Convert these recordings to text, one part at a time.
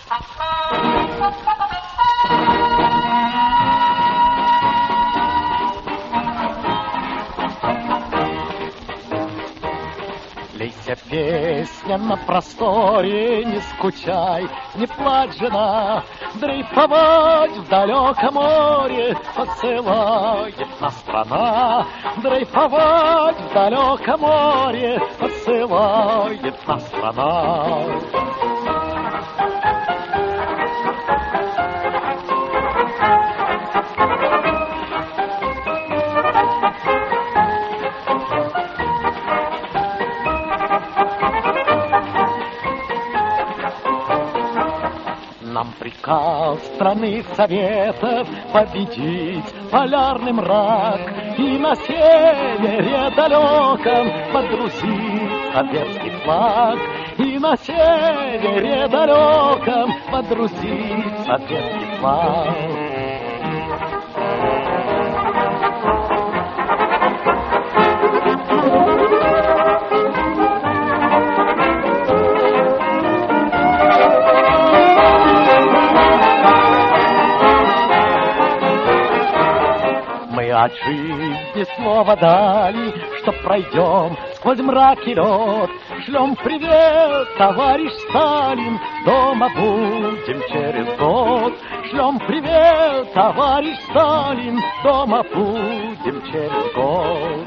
Лейся, песня на просторе, не скучай, не плачь, жена, дрейфовать в далеком море посылает нас страна, дрейфовать в далеком море посылает нас страна. Нам приказ страны Советов победить полярный мрак и на севере далеком подрузить советский флаг, и на севере далеком подрузить советский флаг. От жизни слово дали, что пройдем сквозь мрак и лед. Шлем привет, товарищ Сталин, дома будем через год. Шлем привет, товарищ Сталин, дома будем через год.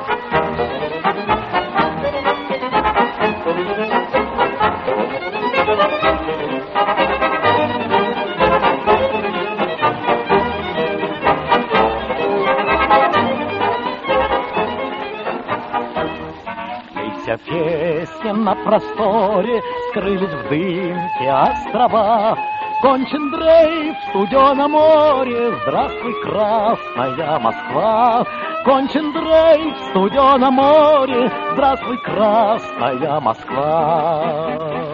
Песня на просторе, скрылись в дымке острова. Кончен дрейф в студеном море, здравствуй, красная Москва. Кончен дрейф в студеном море, здравствуй, красная Москва.